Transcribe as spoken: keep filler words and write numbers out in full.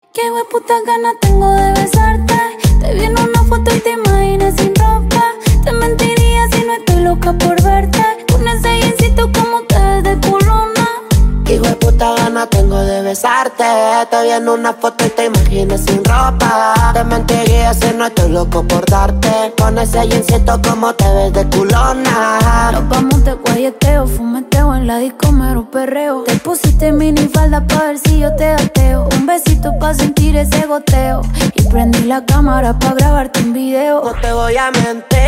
Qué hueputa gana tengo de besarte. Te vi en una foto y te imaginas sin ropa. Te mentiría si no estoy loca por verte. Con ese jeansito como te ves de culona. Qué hueputa gana tengo de besarte. Te vi en una foto y te imaginas sin ropa. Te mentiría si no estoy loco por darte. Con ese jeansito como te ves de culona. Nos vamos de guayeteo, fumeteo en la disco mero perreo. Te pusiste mini falda pa' ver si yo te gateo. Un besito pa' sentir ese goteo. Y prendí la cámara pa' grabarte un video. No te voy a mentir,